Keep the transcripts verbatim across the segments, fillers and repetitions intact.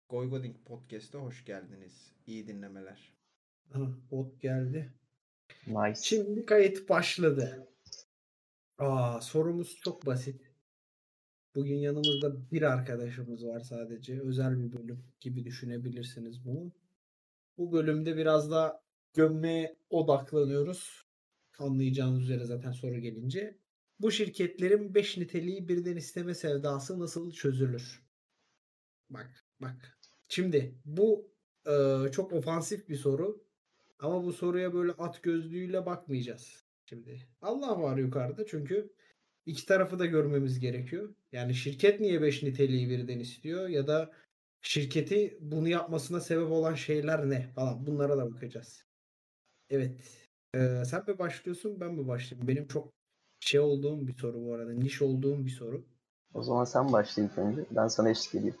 Goygoding Podcast'a hoş geldiniz. İyi dinlemeler. Aha, bot geldi. Nice. Şimdi kayıt başladı. Aa, sorumuz çok basit. Bugün yanımızda bir arkadaşımız var sadece. Özel bir bölüm gibi düşünebilirsiniz bunu. Bu bölümde biraz da gömmeye odaklanıyoruz. Anlayacağınız üzere zaten soru gelince. Bu şirketlerin beş niteliği birden isteme sevdası nasıl çözülür? Bak, bak. Şimdi bu e, çok ofansif bir soru. Ama bu soruya böyle at gözlüğüyle bakmayacağız. Şimdi Allah var yukarıda çünkü iki tarafı da görmemiz gerekiyor. Yani şirket niye beş niteliği birden istiyor ya da şirketi bunu yapmasına sebep olan şeyler ne falan, bunlara da bakacağız. Evet. Ee, sen mi başlıyorsun, ben mi başlayayım? Benim çok şey olduğum bir soru bu arada. Niş olduğum bir soru. O zaman sen başla ilk önce. Ben sana eşlik edeyim.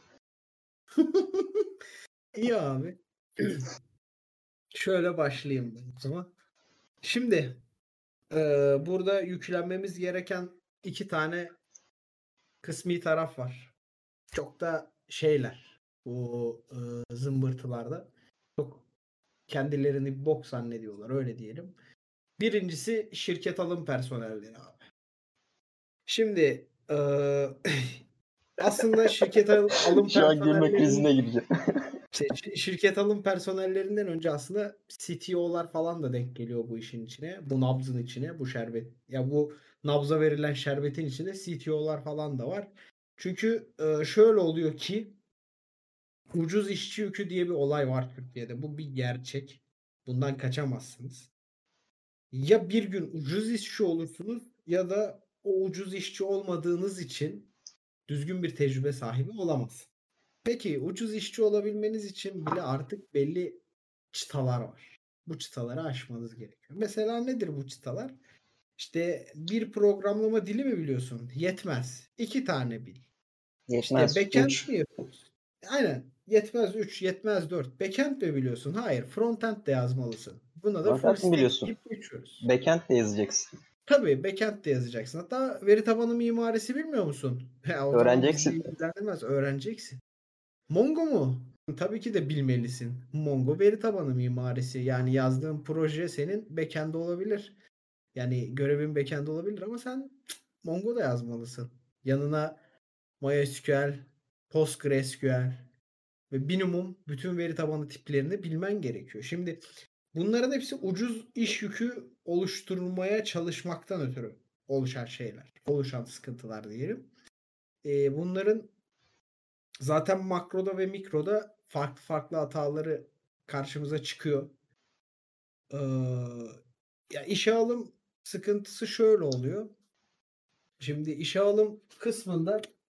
İyi abi. Şöyle başlayayım ben o zaman. Şimdi e, burada yüklenmemiz gereken iki tane kısmi taraf var. Çok da şeyler. Bu e, zımbırtılarda. Çok kendilerini bir bok zannediyorlar, öyle diyelim. Birincisi şirket alım personelleri abi. Şimdi e, aslında şirket al- alım Şu an gülme personellerinin krizine gireceğim. şey, şi- şirket alım personellerinden önce aslında C T O'lar falan da denk geliyor bu işin içine. Bu nabzın içine, bu şerbet. Ya bu nabza verilen şerbetin içinde C T O'lar falan da var. Çünkü e, şöyle oluyor ki ucuz işçi yükü diye bir olay var Türkiye'de. Bu bir gerçek. Bundan kaçamazsınız. Ya bir gün ucuz işçi olursunuz ya da o ucuz işçi olmadığınız için düzgün bir tecrübe sahibi olamazsınız. Peki ucuz işçi olabilmeniz için bile artık belli çıtalar var. Bu çıtaları aşmanız gerekiyor. Mesela nedir bu çıtalar? İşte bir programlama dili mi biliyorsun? Yetmez. İki tane bil. İşte Yetmez. backend üç. mi yapıyorsun? Aynen. Yetmez üç, yetmez dört. Backend mi biliyorsun? Hayır. Frontend de yazmalısın. Buna da full Frontend mi stack biliyorsun? deyip geçiyoruz. Backend de yazacaksın. Tabii backend de yazacaksın. Hatta veri tabanı mimarisi bilmiyor musun? Ya, o zaman bizi Öğreneceksin. ilgilendirmez. Öğreneceksin. Mongo mu? Tabii ki de bilmelisin. Mongo veri tabanı mimarisi. Yani yazdığın proje senin backend olabilir. Yani görevin backend olabilir ama sen Mongo da yazmalısın. Yanına MySQL, PostgreSQL ve minimum bütün veri tabanı tiplerini bilmen gerekiyor. Şimdi bunların hepsi ucuz iş yükü oluşturmaya çalışmaktan ötürü oluşan şeyler. Oluşan sıkıntılar diyelim. Ee, bunların zaten makroda ve mikroda farklı farklı hataları karşımıza çıkıyor. Ee, ya işe alım sıkıntısı şöyle oluyor. Şimdi işe alım kısmında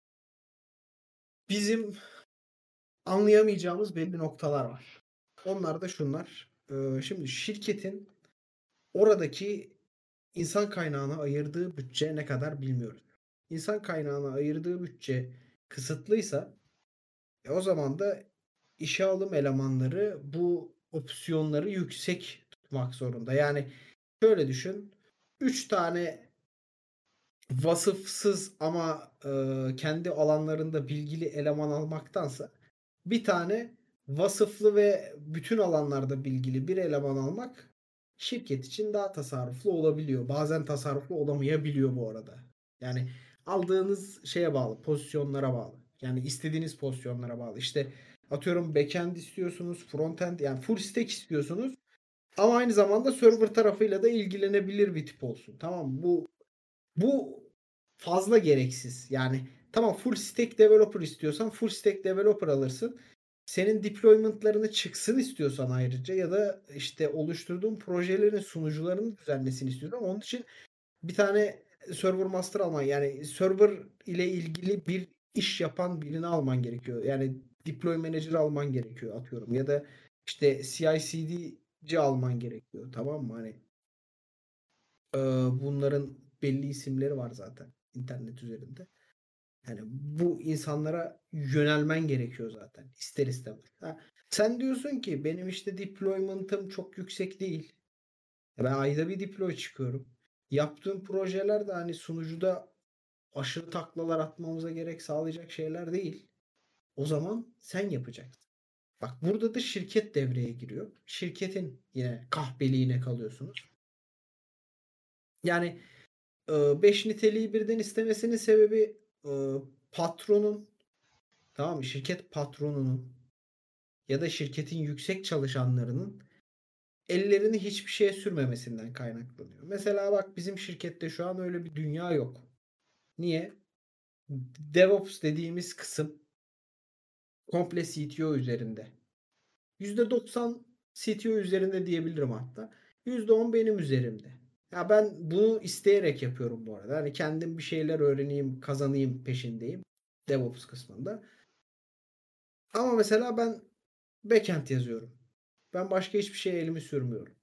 bizim anlayamayacağımız belli noktalar var. Onlar da şunlar. Ee, şimdi şirketin oradaki insan kaynağına ayırdığı bütçe ne kadar bilmiyoruz. İnsan kaynağına ayırdığı bütçe kısıtlıysa e, o zaman da işe alım elemanları bu opsiyonları yüksek tutmak zorunda. Yani şöyle düşün. üç tane vasıfsız ama e, kendi alanlarında bilgili eleman almaktansa bir tane vasıflı ve bütün alanlarda bilgili bir eleman almak şirket için daha tasarruflu olabiliyor. Bazen tasarruflu olamayabiliyor bu arada. Yani aldığınız şeye bağlı, pozisyonlara bağlı. Yani istediğiniz pozisyonlara bağlı. İşte atıyorum backend istiyorsunuz, frontend, yani full stack istiyorsunuz. Ama aynı zamanda server tarafıyla da ilgilenebilir bir tip olsun. Tamam mı? Bu bu fazla gereksiz. Yani tamam, full stack developer istiyorsan full stack developer alırsın. Senin deployment'larını çıksın istiyorsan ayrıca ya da işte oluşturduğun projelerin sunucularını düzenlesin istiyorsan onun için bir tane server master alman, yani server ile ilgili bir iş yapan birini alman gerekiyor. Yani deploy manager alman gerekiyor atıyorum ya da işte C I C D'ci alman gerekiyor. Tamam mı? Hani ee, bunların belli isimleri var zaten internet üzerinde. Yani bu insanlara yönelmen gerekiyor zaten ister istemez. Ha, sen diyorsun ki benim işte deployment'ım çok yüksek değil. Ben ayda bir deploy çıkıyorum. Yaptığım projeler de hani sunucuda aşırı taklalar atmamıza gerek sağlayacak şeyler değil. O zaman sen yapacaksın. Bak burada da şirket devreye giriyor. Şirketin yine kahpeliğine kalıyorsunuz. Yani beş niteliği birden istemesinin sebebi e, patronun, tamam mı? Şirket patronunun ya da şirketin yüksek çalışanlarının ellerini hiçbir şeye sürmemesinden kaynaklanıyor. Mesela bak bizim şirkette şu an öyle bir dünya yok. Niye? DevOps dediğimiz kısım komple C T O üzerinde. yüzde doksan C T O üzerinde diyebilirim hatta. yüzde on benim üzerimde. Ya ben bunu isteyerek yapıyorum bu arada. Hani kendim bir şeyler öğreneyim, kazanayım peşindeyim. DevOps kısmında. Ama mesela ben backend yazıyorum. Ben başka hiçbir şeye elimi sürmüyorum.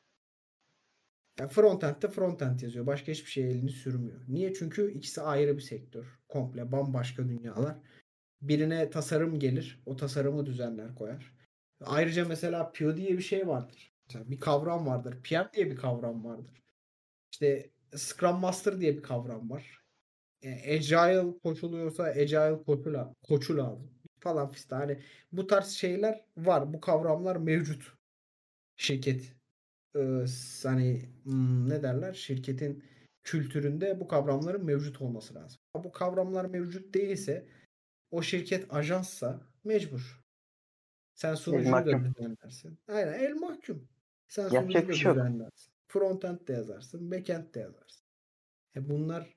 Yani frontend de frontend yazıyor. Başka hiçbir şeye elini sürmüyor. Niye? Çünkü ikisi ayrı bir sektör. Komple bambaşka dünyalar. Birine tasarım gelir. O tasarımı düzenler koyar. Ayrıca mesela P O diye bir şey vardır. Mesela bir kavram vardır. P M diye bir kavram vardır. İşte Scrum Master diye bir kavram var. Yani Agile koşuluyorsa Agile koçu, la- koçu lazım. Falan fistan. Hani bu tarz şeyler var. Bu kavramlar mevcut. Şirket e, hani hmm, ne derler? Şirketin kültüründe bu kavramların mevcut olması lazım. Bu kavramlar mevcut değilse o şirket ajanssa mecbur. Sen El sunucuyu da mahkum. düzenlersin. Aynen el mahkum. Sen sunucuyu Yapacak bir da şey yok. düzenlersin. Frontend de yazarsın. Backend de yazarsın. E bunlar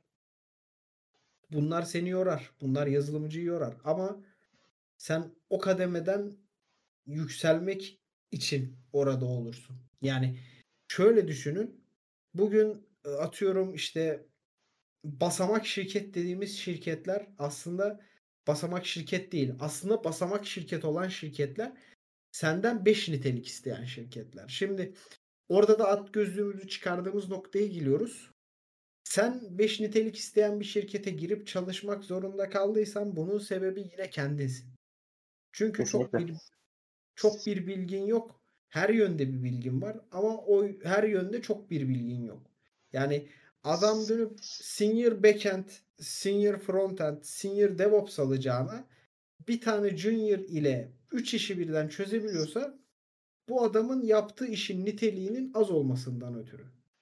bunlar seni yorar. Bunlar yazılımcıyı yorar. Ama sen o kademeden yükselmek için orada olursun. Yani şöyle düşünün. Bugün e, atıyorum işte basamak şirket dediğimiz şirketler aslında basamak şirket değil. Aslında basamak şirket olan şirketler senden beş nitelik isteyen şirketler. Şimdi orada da at gözlüğümüzü çıkardığımız noktaya geliyoruz. Sen beş nitelik isteyen bir şirkete girip çalışmak zorunda kaldıysan bunun sebebi yine kendinsin. Çünkü çok Kesinlikle. bir çok bir bilgin yok. Her yönde bir bilgin var ama o her yönde çok bir bilgin yok. Yani adam dönüp senior backend, senior frontend, senior DevOps alacağına bir tane junior ile üç işi birden çözebiliyorsa bu adamın yaptığı işin niteliğinin az olmasından ötürü.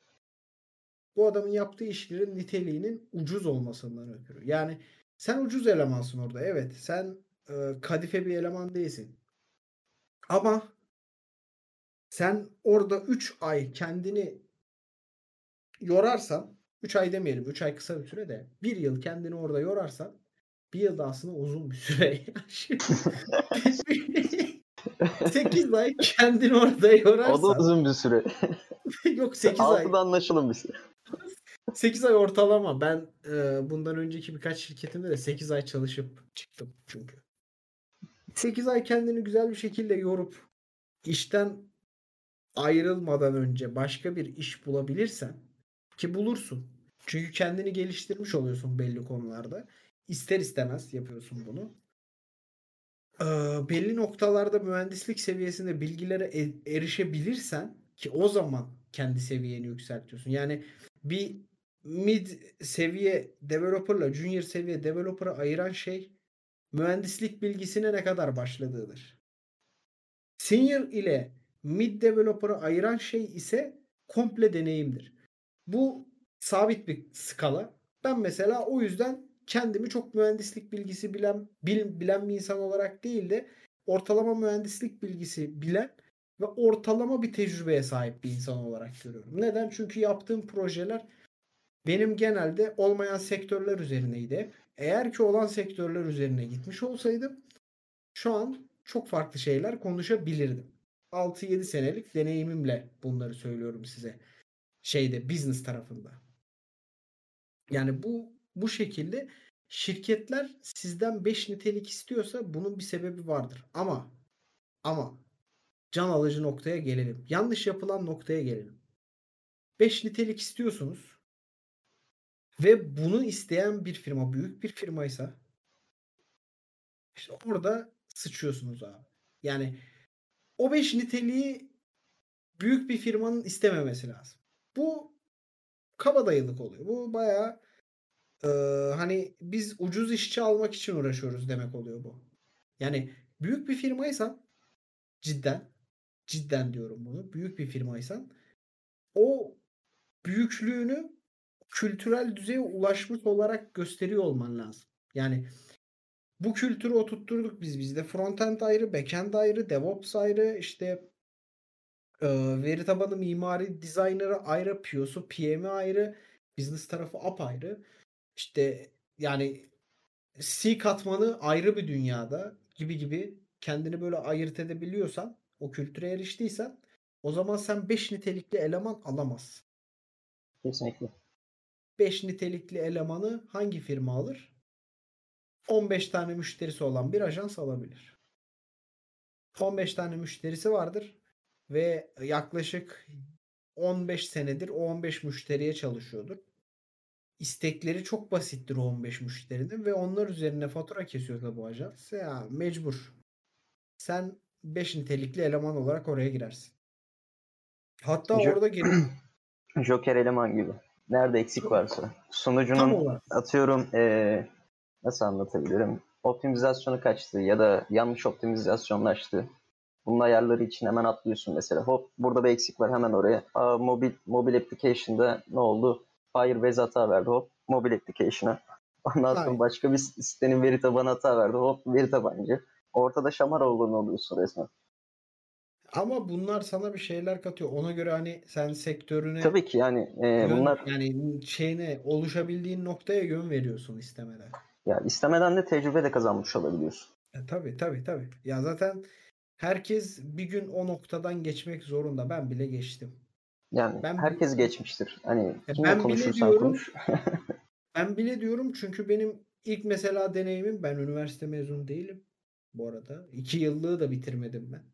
Bu adamın yaptığı işlerin niteliğinin ucuz olmasından ötürü. Yani sen ucuz elemansın orada. Evet, sen e, kadife bir eleman değilsin. Ama sen orada üç ay kendini yorarsan, üç ay demeyelim, üç ay kısa bir süre de bir yıl kendini orada yorarsan, bir yıl da aslında uzun bir süre. sekiz ay kendini orada O da yorarsan, uzun bir süre. yok sekiz ay, Altıda anlaşalım biz. sekiz ay ortalama. Ben e, bundan önceki birkaç şirketimde de sekiz ay çalışıp çıktım çünkü. sekiz ay kendini güzel bir şekilde yorup işten ayrılmadan önce başka bir iş bulabilirsen, ki bulursun. Çünkü kendini geliştirmiş oluyorsun belli konularda. İster istemez yapıyorsun bunu. Ee, belli noktalarda mühendislik seviyesinde bilgilere e- erişebilirsen, ki o zaman kendi seviyeni yükseltiyorsun. Yani bir mid seviye developer'la junior seviye developer'ı ayıran şey mühendislik bilgisine ne kadar başladığıdır. Senior ile mid developer'ı ayıran şey ise komple deneyimdir. Bu sabit bir skala. Ben mesela o yüzden kendimi çok mühendislik bilgisi bilen bil, bilen bir insan olarak değil de ortalama mühendislik bilgisi bilen ve ortalama bir tecrübeye sahip bir insan olarak görüyorum. Neden? Çünkü yaptığım projeler benim genelde olmayan sektörler üzerineydi. Eğer ki olan sektörler üzerine gitmiş olsaydım şu an çok farklı şeyler konuşabilirdim. altı yedi senelik deneyimimle bunları söylüyorum size. Şeyde business tarafında. Yani bu bu şekilde şirketler sizden beş nitelik istiyorsa bunun bir sebebi vardır. Ama ama can alıcı noktaya gelelim. Yanlış yapılan noktaya gelelim. beş nitelik istiyorsunuz ve bunu isteyen bir firma büyük bir firmaysa işte orada sıçıyorsunuz abi. Yani o beş niteliği büyük bir firmanın istememesi lazım. Bu kabadayılık oluyor. Bu bayağı e, hani biz ucuz işçi almak için uğraşıyoruz demek oluyor bu. Yani büyük bir firmaysan cidden cidden diyorum bunu. Büyük bir firmaysan o büyüklüğünü kültürel düzeye ulaşmış olarak gösteriyor olman lazım. Yani bu kültürü oturtturduk biz. Bizde frontend ayrı, backend ayrı, DevOps ayrı, işte e, veri tabanı mimari designer'ı ayrı, P O'su, P M'i ayrı, business tarafı apayrı. İşte yani C katmanı ayrı bir dünyada gibi gibi kendini böyle ayırt edebiliyorsan, o kültüre eriştiysen o zaman sen beş nitelikli eleman alamazsın. Kesinlikle. beş nitelikli elemanı hangi firma alır? on beş tane müşterisi olan bir ajans alabilir. on beş tane müşterisi vardır ve yaklaşık on beş senedir o on beş müşteriye çalışıyordur. İstekleri çok basittir o on beş müşterinin ve onlar üzerine fatura kesiyorsa bu ajans ya mecbur. Sen beş nitelikli eleman olarak oraya girersin. Hatta Jo- orada gelip Joker eleman gibi. Nerede eksik varsa. tam Sunucunun olarak atıyorum eee, nasıl anlatabilirim? Optimizasyonu kaçtı ya da yanlış optimizasyonlaştı. Bunun ayarları için hemen atlıyorsun mesela. Hop burada bir eksik var hemen oraya. Aa, mobil mobil application'da ne oldu? Firebase hata verdi hop mobil application'a. Ondan sonra aynen. başka bir sitenin veri tabanı hata verdi hop veri tabancı. Ortada şamar olduğunu oluyorsun resmen. Ama bunlar sana bir şeyler katıyor. Ona göre hani sen sektörüne Tabii ki yani e, yön bunlar yani şeyine oluşabildiğin noktaya yön veriyorsun istemeden. ya istemeden de tecrübe de kazanmış olabiliyorsun. E, tabii tabii tabii. Ya zaten herkes bir gün o noktadan geçmek zorunda. Ben bile geçtim. Yani Ben bi- herkes geçmiştir. Hani e, kimle ben bile konuşursan diyorum. konuş. Ben bile diyorum çünkü benim ilk mesela deneyimim, ben üniversite mezunu değilim bu arada. İki yıllığı da bitirmedim ben.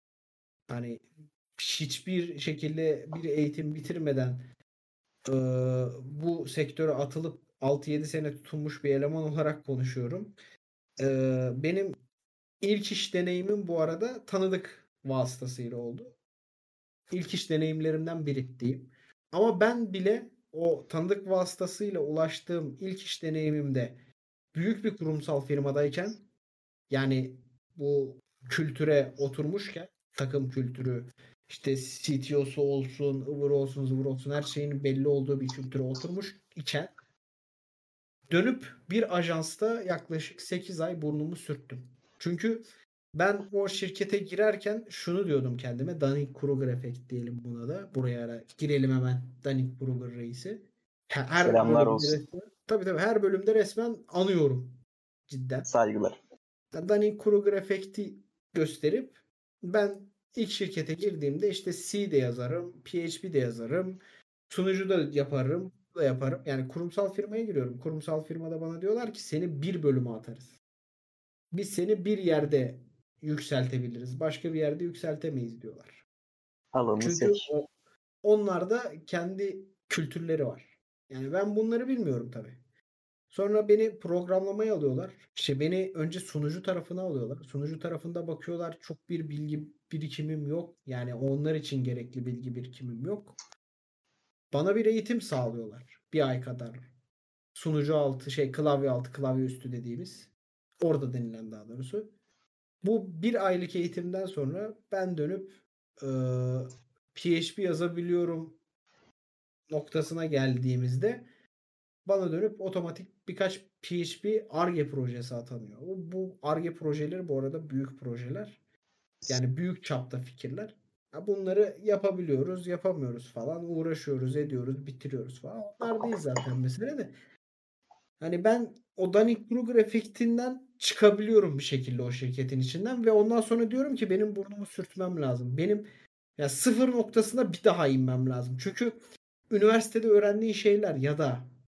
Hani hiçbir şekilde bir eğitim bitirmeden e, bu sektöre atılıp altı yedi sene tutunmuş bir eleman olarak konuşuyorum. E, benim ilk iş deneyimim bu arada tanıdık vasıtasıyla oldu. İlk iş deneyimlerimden biri diyeyim. Ama ben bile o tanıdık vasıtasıyla ulaştığım ilk iş deneyimimde büyük bir kurumsal firmadayken, yani bu kültüre oturmuşken, takım kültürü işte C T O'su olsun, ıvır olsun, zıvır olsun, her şeyin belli olduğu bir kültüre oturmuş iken dönüp bir ajansta yaklaşık sekiz ay burnumu sürttüm. Çünkü ben o şirkete girerken şunu diyordum kendime. Dunning-Kruger efekt diyelim buna da. Buraya ara girelim hemen. Dunning-Kruger reisi. Her Selamlar bölümde olsun. resmen, tabii tabii her bölümde resmen anıyorum. Cidden. Saygılar. Dunning-Kruger efekti gösterip ben ilk şirkete girdiğimde işte C de yazarım, P H P de yazarım, sunucu da yaparım, da yaparım. Yani kurumsal firmaya giriyorum. Kurumsal firmada bana diyorlar ki seni bir bölüme atarız. Biz seni bir yerde yükseltebiliriz. Başka bir yerde yükseltemeyiz diyorlar. Alanını Çünkü seç. o, onlarda kendi kültürleri var. Yani ben bunları bilmiyorum tabii. Sonra beni programlamaya alıyorlar. İşte beni önce sunucu tarafına alıyorlar. Sunucu tarafında bakıyorlar çok bir bilgi birikimim yok. Yani onlar için gerekli bilgi birikimim yok. Bana bir eğitim sağlıyorlar. Bir ay kadar. Sunucu altı şey klavye altı klavye üstü dediğimiz. Orada denilen daha doğrusu. Bu bir aylık eğitimden sonra ben dönüp e, P H P yazabiliyorum noktasına geldiğimizde bana dönüp otomatik birkaç P H P Ar-Ge projesi atanıyor. Bu Ar-Ge projeleri bu arada büyük projeler. Yani büyük çapta fikirler. Ya bunları yapabiliyoruz, yapamıyoruz falan. Uğraşıyoruz, ediyoruz, bitiriyoruz falan. Onlar değil zaten mesele de. Hani ben o Dunning-Kruger efektinden çıkabiliyorum bir şekilde o şirketin içinden ve ondan sonra diyorum ki benim burnumu sürtmem lazım. Benim ya sıfır noktasına bir daha inmem lazım. Çünkü üniversitede öğrendiğin şeyler ya da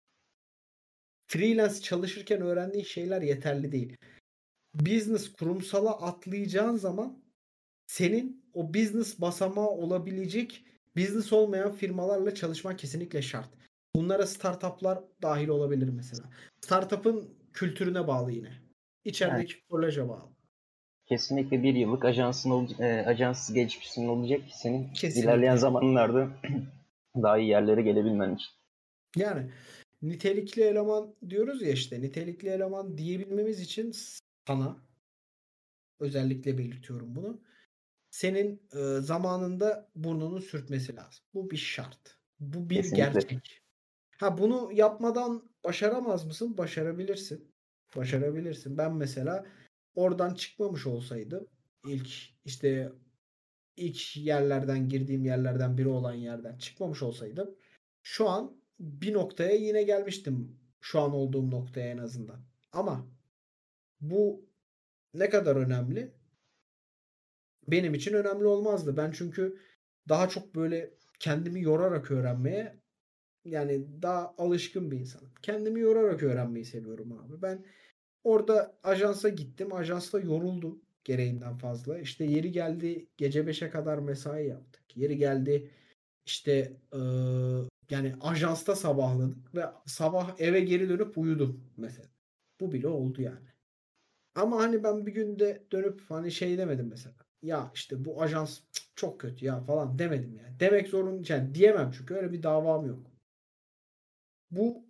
freelance çalışırken öğrendiğin şeyler yeterli değil. Business kurumsala atlayacağın zaman senin o business basamağı olabilecek business olmayan firmalarla çalışmak kesinlikle şart. Bunlara startuplar dahil olabilir mesela. Startup'ın kültürüne bağlı yine. Yani İçerideki koleje bağlı. kesinlikle bir yıllık ajansın ol, e, ajans geçmişinin olacak ki senin ilerleyen Kesinlikle. zamanlarda daha iyi yerlere gelebilmen için. Yani nitelikli eleman diyoruz ya, işte nitelikli eleman diyebilmemiz için sana Özellikle belirtiyorum bunu. Senin e, zamanında burnunun sürtmesi lazım. Bu bir şart. Bu bir Kesinlikle. gerçek. Ha bunu yapmadan başaramaz mısın? Başarabilirsin. Başarabilirsin. Ben mesela oradan çıkmamış olsaydım ilk işte ilk yerlerden girdiğim yerlerden biri olan yerden çıkmamış olsaydım şu an bir noktaya yine gelmiştim. Şu an olduğum noktaya en azından. Ama bu ne kadar önemli? Benim için önemli olmazdı. Ben çünkü daha çok böyle kendimi yorarak öğrenmeye yani daha alışkın bir insanım. Kendimi yorarak öğrenmeyi seviyorum abi. Ben orada ajansa gittim. Ajansta yoruldum gereğinden fazla. İşte yeri geldi gece beşe kadar mesai yaptık. Yeri geldi işte eee, yani ajansta sabahladık ve sabah eve geri dönüp uyudum mesela. Bu bile oldu yani. Ama hani ben bir günde dönüp hani şey demedim mesela. Ya işte bu ajans cık, çok kötü ya falan demedim yani. Demek zorunda yani diyemem çünkü öyle bir davam yok. Bu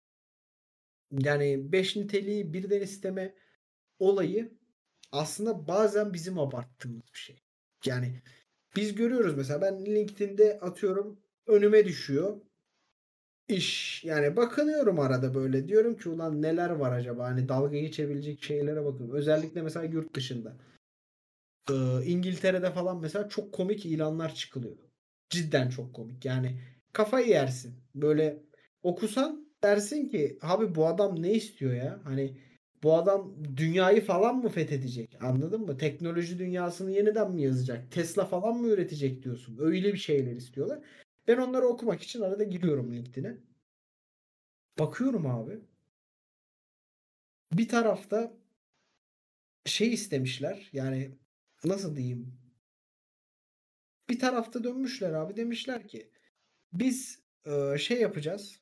yani beş niteliği birden isteme olayı aslında bazen bizim abarttığımız bir şey. Yani biz görüyoruz mesela ben LinkedIn'de atıyorum önüme düşüyor iş. Yani bakınıyorum arada böyle diyorum ki ulan neler var acaba hani dalga geçebilecek şeylere bakıyorum. Özellikle mesela yurt dışında. Ee, İngiltere'de falan mesela çok komik ilanlar çıkılıyor. Cidden çok komik. Yani kafayı yersin. Böyle okusan dersin ki abi bu adam ne istiyor ya? Hani bu adam dünyayı falan mı fethedecek? Anladın mı? Teknoloji dünyasını yeniden mi yazacak? Tesla falan mı üretecek diyorsun? Öyle bir şeyler istiyorlar. Ben onları okumak için arada giriyorum LinkedIn'e. Bakıyorum abi. Bir tarafta şey istemişler. Yani nasıl diyeyim? Bir tarafta dönmüşler abi demişler ki biz e, şey yapacağız.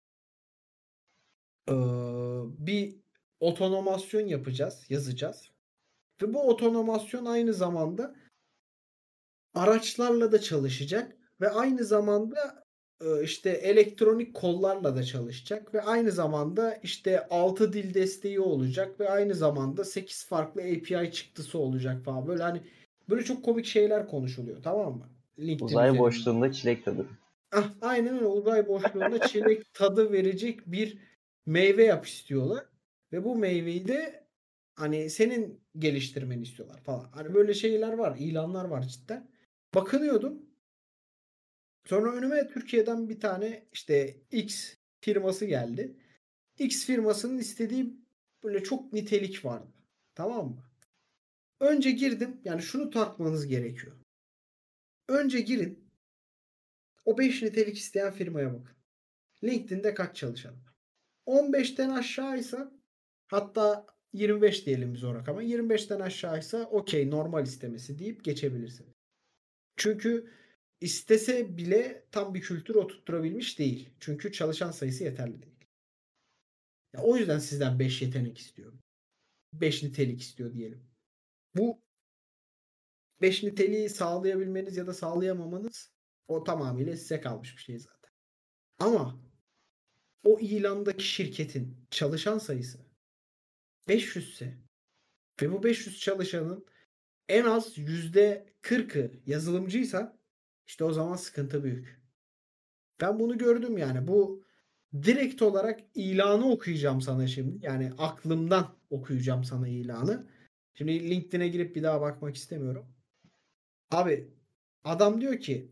E, bir otonomasyon yapacağız, yazacağız. Ve bu otonomasyon aynı zamanda araçlarla da çalışacak ve aynı zamanda e, işte elektronik kollarla da çalışacak ve aynı zamanda işte altı dil desteği olacak ve aynı zamanda sekiz farklı A P I çıktısı olacak falan. Böyle hani böyle çok komik şeyler konuşuluyor, tamam mı? LinkedIn Uzay üzerinde. boşluğunda çilek tadı. Ah, aynen öyle. Uzay boşluğunda çilek tadı verecek bir meyve yap istiyorlar. Ve bu meyveyi de hani senin geliştirmeni istiyorlar falan. Hani böyle şeyler var, ilanlar var cidden. Bakınıyordum. Sonra önüme Türkiye'den bir tane işte X firması geldi. X firmasının istediği böyle çok nitelik vardı. Tamam mı? Önce girdim. Yani şunu takmanız gerekiyor. Önce girin. O beş nitelik isteyen firmaya bakın. LinkedIn'de kaç çalışan var? on beşten aşağıysa hatta yirmi beş diyelim biz o rakama. yirmi beşten aşağıysa okey normal istemesi deyip geçebilirsin. Çünkü istese bile tam bir kültür oturtturabilmiş değil. Çünkü çalışan sayısı yeterli değil. Ya o yüzden sizden beş yetenek istiyor. beş nitelik istiyor diyelim. Bu beş niteliği sağlayabilmeniz ya da sağlayamamanız o tamamıyla size kalmış bir şey zaten. Ama o ilandaki şirketin çalışan sayısı beş yüz ise ve bu beş yüz çalışanın en az yüzde kırkı yazılımcıysa işte o zaman sıkıntı büyük. Ben bunu gördüm yani. Bu direkt olarak ilanı okuyacağım sana şimdi. Yani aklımdan okuyacağım sana ilanı. Şimdi LinkedIn'e girip bir daha bakmak istemiyorum. Abi adam diyor ki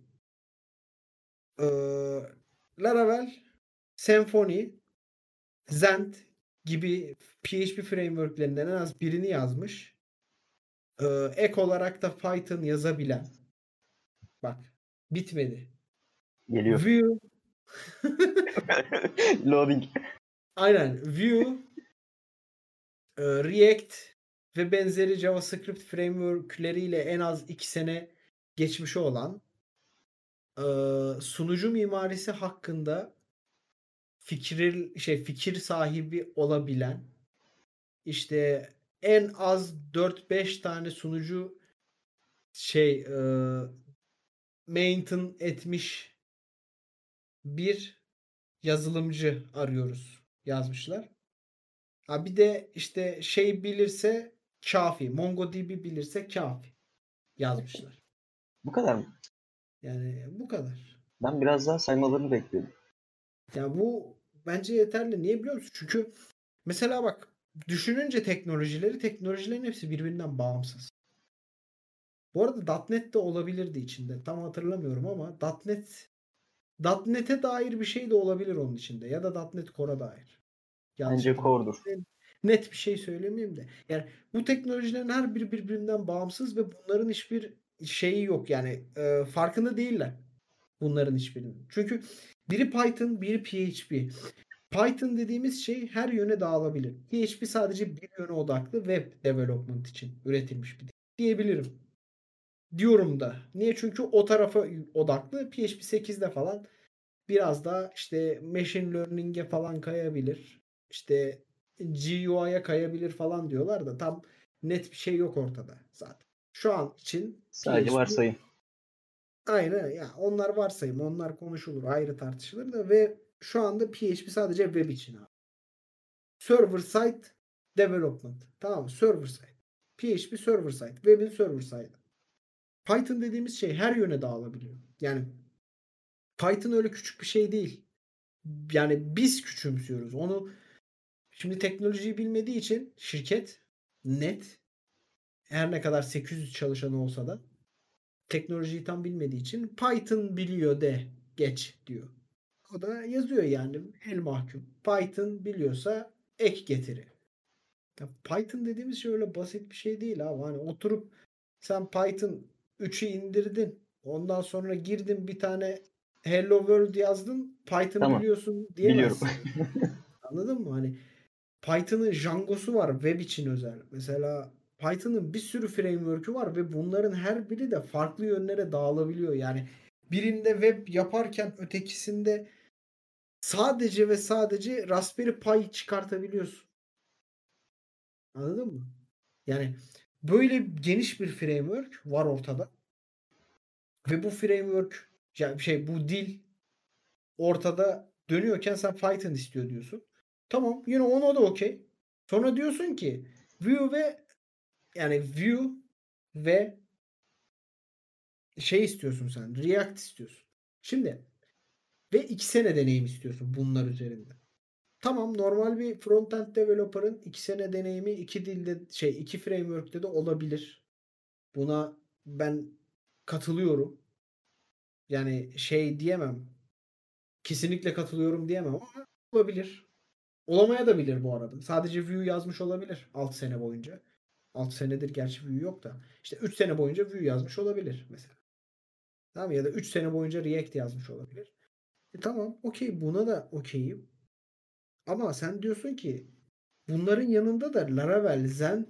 eee Laravel, Symfony, Zend gibi P H P frameworklerinden en az birini yazmış. Eee, ek olarak da Python yazabilen. Bak bitmedi. Geliyor. Vue Loading. aynen Vue, e, React ve benzeri JavaScript frameworkleriyle en az iki sene geçmişi olan e, sunucu mimarisi hakkında fikir şey fikir sahibi olabilen işte en az dört beş tane sunucu şey e, maintain etmiş bir yazılımcı arıyoruz yazmışlar. Ha bir de işte şey bilirse kafi. MongoDB bilirse kafi yazmışlar. Bu kadar mı? Yani bu kadar. Ben biraz daha saymalarını bekledim. Ya bu bence yeterli. Niye biliyor musun? Çünkü mesela bak düşününce teknolojileri teknolojilerin hepsi birbirinden bağımsız. Bu arada .NET de olabilirdi içinde. Tam hatırlamıyorum ama .NET .NET'e dair bir şey de olabilir onun içinde. Ya da .NET Core'a dair. Yanlış Bence hatırlamıyorum. core'dur. Net bir şey söylemeyeyim de. Yani bu teknolojilerin her biri birbirinden bağımsız ve bunların hiçbir şeyi yok. Yani e, farkında değiller. Bunların hiçbirinin. Çünkü biri Python, biri P H P. Python dediğimiz şey her yöne dağılabilir. P H P sadece bir yöne odaklı web development için üretilmiş bir dil diyebilirim. Diyorum da. Niye? Çünkü o tarafa odaklı. P H P sekizde falan biraz daha işte machine learning'e falan kayabilir. İşte G U I'ya kayabilir falan diyorlar da tam net bir şey yok ortada zaten. Şu an için Sadece P H P varsayım. aynen ya onlar varsayım, onlar konuşulur, ayrı tartışılır da ve şu anda P H P sadece web için abi. Server side development. Tamam mı? Server side. P H P server side. Web'in server side. Python dediğimiz şey her yöne dağılabiliyor. Yani Python öyle küçük bir şey değil. Yani biz küçümsüyoruz. Onu şimdi teknolojiyi bilmediği için şirket net her ne kadar sekiz yüz çalışanı olsa da teknolojiyi tam bilmediği için Python biliyor de geç diyor. O da yazıyor yani el mahkum. Python biliyorsa ek getiri. Ya Python dediğimiz şey öyle basit bir şey değil abi. Hani oturup sen Python üçü indirdin. Ondan sonra girdin bir tane Hello World yazdın. Python Tamam. biliyorsun Biliyorum. diyemezsin. Anladın mı? Hani Python'ın Django'su var web için özel. Mesela Python'ın bir sürü framework'ü var ve bunların her biri de farklı yönlere dağılabiliyor. Yani birinde web yaparken ötekisinde sadece ve sadece Raspberry Pi çıkartabiliyorsun. Anladın mı? Yani böyle geniş bir framework var ortada. Ve bu framework yani şey bu dil ortada dönüyorken sen Python istiyor diyorsun. Tamam yine ona da okey. Sonra diyorsun ki Vue ve yani Vue ve şey istiyorsun sen. React istiyorsun. Şimdi ve iki sene deneyim istiyorsun bunlar üzerinde. Tamam normal bir frontend developer'ın iki sene deneyimi iki dilde şey iki framework'te de olabilir. Buna ben katılıyorum. Yani şey diyemem. Kesinlikle katılıyorum diyemem ama olabilir. Olamaya da bilir bu arada. Sadece Vue yazmış olabilir altı sene boyunca. altı senedir gerçi Vue yok da. İşte üç sene boyunca Vue yazmış olabilir mesela. Tamam ya da üç sene boyunca React yazmış olabilir. E tamam okey buna da okeyim. Ama sen diyorsun ki bunların yanında da Laravel, Zend,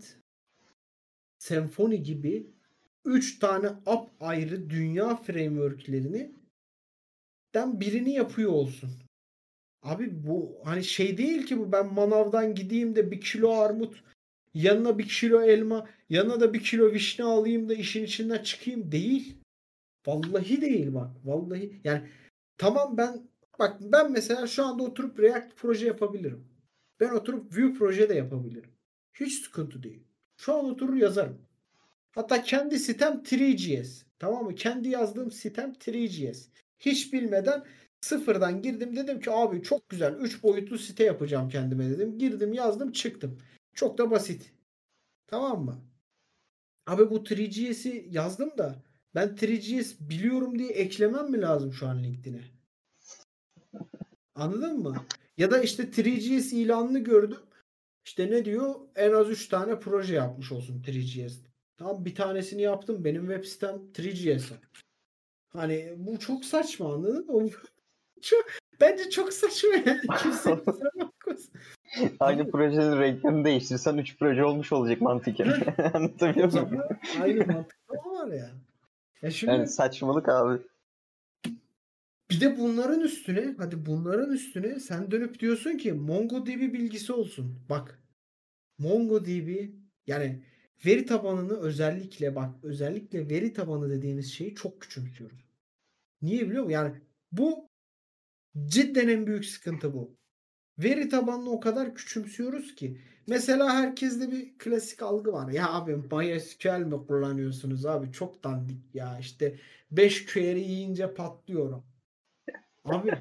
Symfony gibi üç tane apayrı dünya framework'lerini den birini yapıyor olsun. Abi bu hani şey değil ki bu ben manavdan gideyim de bir kilo armut yanına bir kilo elma yanına da bir kilo vişne alayım da işin içinden çıkayım değil. Vallahi değil bak. Vallahi yani tamam ben bak ben mesela şu anda oturup React proje yapabilirim. Ben oturup Vue proje de yapabilirim. Hiç sıkıntı değil. Şu an oturur yazarım. Hatta kendi sitem üç G S. Tamam mı? Kendi yazdığım sitem üç G S. Hiç bilmeden sıfırdan girdim dedim ki abi çok güzel üç boyutlu site yapacağım kendime dedim. Girdim yazdım çıktım. Çok da basit. Tamam mı? Abi bu üç G S'i yazdım da ben üç G S biliyorum diye eklemem mi lazım şu an LinkedIn'e? Anladın mı? Ya da işte üç G S ilanını gördüm. İşte ne diyor? En az üç tane proje yapmış olsun üç G S. Tamam bir tanesini yaptım. Benim web sitem üç G S. Hani bu çok saçma anladın mı? Çok, bence çok saçma yani. Kimse kusura bakmasın. Aynı Abi, projenin renklerini değiştirsen üç proje olmuş olacak mantıken. Anlatabiliyor o muyum? zaman aynı mantık var ya. Ya Yani şimdi saçmalık abi. bir de bunların üstüne hadi bunların üstüne sen dönüp diyorsun ki MongoDB bilgisi olsun. Bak MongoDB yani veri tabanını özellikle bak özellikle veri tabanı dediğimiz şeyi çok küçümsüyoruz. Niye biliyor musun? Yani bu cidden en büyük sıkıntı bu. Veri tabanını o kadar küçümsüyoruz ki. Mesela herkeste bir klasik algı var. Ya abi MySQL mi kullanıyorsunuz abi? Çok dandik ya. İşte beş query yiyince patlıyorum. Abi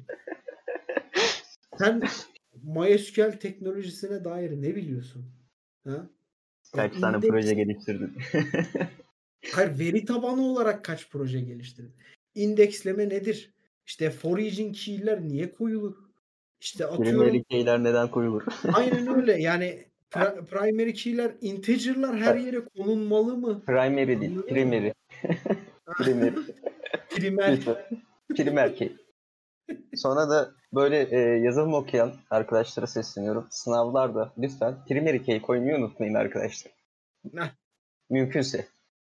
sen MySQL teknolojisine dair ne biliyorsun? Ha? Ya Kaç tane indeks, proje geliştirdin? hayır, veri tabanı olarak kaç proje geliştirdin? İndeksleme nedir? İşte for each'in key'ler niye koyulur? İşte Primary atıyorum, key'ler neden koyulur? aynen öyle. Yani pri- primary key'ler, integer'lar her yere konulmalı mı? Primary değil, Anladın mı? primary. Primary. Primer. Lütfen. Primer key. Sonra da böyle e, yazılım okuyan arkadaşlara sesleniyorum. Sınavlarda lütfen primary key koymayı unutmayın arkadaşlar. Heh, Mümkünse.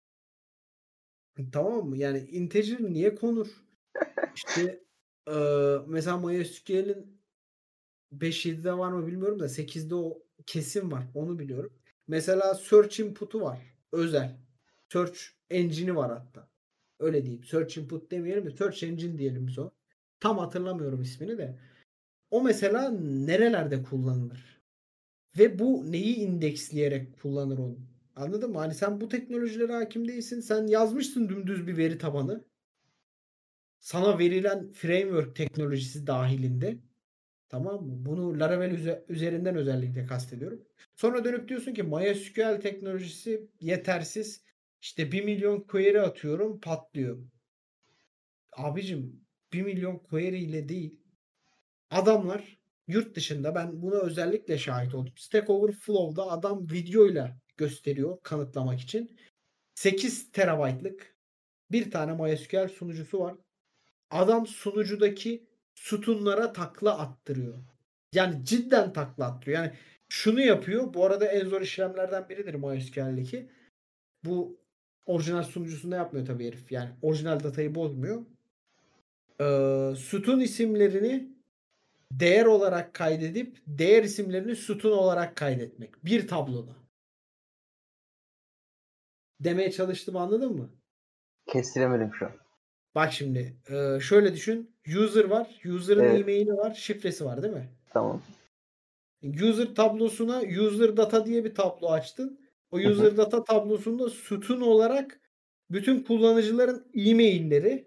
tamam mı? Yani integer niye konur? İşte eee, mesela MySQL'in beş yedide var mı bilmiyorum da sekizde o kesin var. Onu biliyorum. Mesela search input'u var. Özel. Search engine'i var hatta. Öyle diyeyim. Search input demeyelim de search engine diyelim biz o. Tam hatırlamıyorum ismini de. O mesela nerelerde kullanılır? Ve bu neyi indeksleyerek kullanır onu? Anladın mı? Hani sen bu teknolojilere hakim değilsin. Sen yazmışsın dümdüz bir veri tabanı. Sana verilen framework teknolojisi dahilinde. Tamam mı? Bunu Laravel üze- üzerinden özellikle kastediyorum. Sonra dönüp diyorsun ki MySQL teknolojisi yetersiz. İşte bir milyon query atıyorum, patlıyor. Abicim, bir milyon query ile değil. Adamlar yurt dışında, ben buna özellikle şahit oldum. Stack Overflow'da adam videoyla gösteriyor kanıtlamak için. sekiz terabaytlık bir tane MySQL sunucusu var. Adam sunucudaki sütunlara takla attırıyor. Yani cidden takla attırıyor. Yani şunu yapıyor. Bu arada en zor işlemlerden biridir MySQL'deki. Bu orijinal sunucusunda yapmıyor tabii herif. Yani orijinal datayı bozmuyor. Ee, sütun isimlerini değer olarak kaydedip değer isimlerini sütun olarak kaydetmek. Bir tabloda. Demeye çalıştım, anladın mı? Kestiremedim şu an. Bak şimdi e, şöyle düşün. User var. User'ın Evet, e-maili var. Şifresi var değil mi? tamam. User tablosuna user data diye bir tablo açtın. O Hı hı. user data tablosunda sütun olarak bütün kullanıcıların e-mailleri.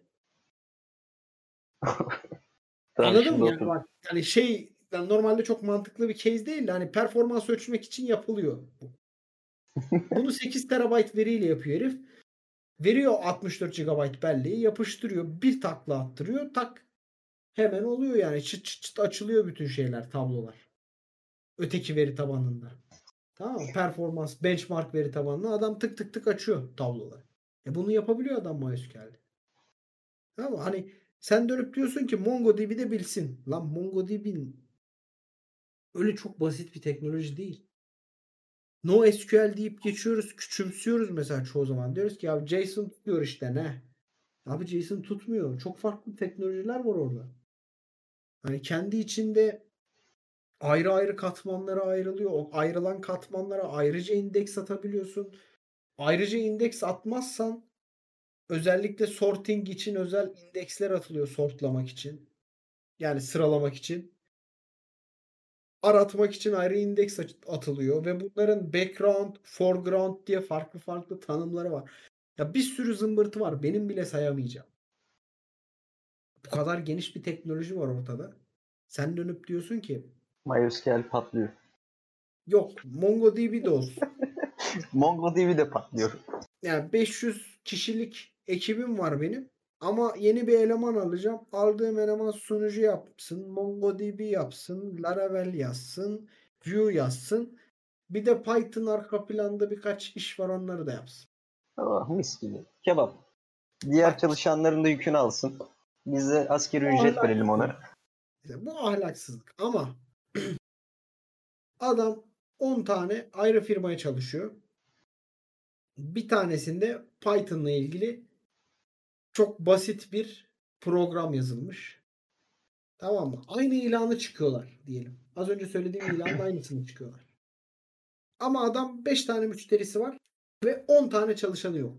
Tamam, Anladın şimdi mı? Yani otur. bak, yani şey, yani normalde çok mantıklı bir case değil de hani performans ölçmek için yapılıyor. Bunu sekiz terabayt veriyle yapıyor herif. Veriyor altmış dört gigabayt belleği, yapıştırıyor. Bir takla attırıyor. Tak, hemen oluyor yani. Çıt çıt çıt açılıyor bütün şeyler, tablolar. Öteki veri tabanında. Tamam mı? Performans, benchmark veri tabanına adam tık tık tık açıyor tabloları. E bunu yapabiliyor adam MySQL'de. Tamam mı? Hani sen dönüp diyorsun ki MongoDB'i de bilsin. Lan MongoDB'nin öyle çok basit bir teknoloji değil. NoSQL deyip geçiyoruz, küçümsüyoruz mesela çoğu zaman. Diyoruz ki ya JSON tutuyor işte ne? Abi JSON tutmuyor. Çok farklı teknolojiler var orada. Hani kendi içinde ayrı ayrı katmanlara ayrılıyor. O ayrılan katmanlara ayrıca indeks atabiliyorsun. Ayrıca indeks atmazsan özellikle sorting için özel indeksler atılıyor, sortlamak için. Yani sıralamak için. Aratmak için ayrı indeks atılıyor ve bunların background, foreground diye farklı farklı tanımları var. Ya bir sürü zımbırtı var. Benim bile sayamayacağım. Bu kadar geniş bir teknoloji var ortada. Sen dönüp diyorsun ki MySQL patlıyor. yok, MongoDB de olsun. MongoDB de patlıyor. Yani beş yüz kişilik ekibim var benim. Ama yeni bir eleman alacağım. Aldığım eleman sunucu yapsın, MongoDB yapsın, Laravel yazsın, Vue yazsın. Bir de Python arka planda birkaç iş var, onları da yapsın. Oh, mis gibi. Kebap. Diğer Bak, çalışanların da yükünü alsın. Biz de askeri bu ücret verelim ahlaksızlık. ona. İşte bu ahlaksızlık. Ama adam on tane ayrı firmaya çalışıyor. Bir tanesinde Python'la ilgili çok basit bir program yazılmış. Tamam mı? Aynı ilanı çıkıyorlar diyelim. Az önce söylediğim ilanın aynısını çıkıyorlar. Ama adam beş tane müşterisi var ve on tane çalışanı yok.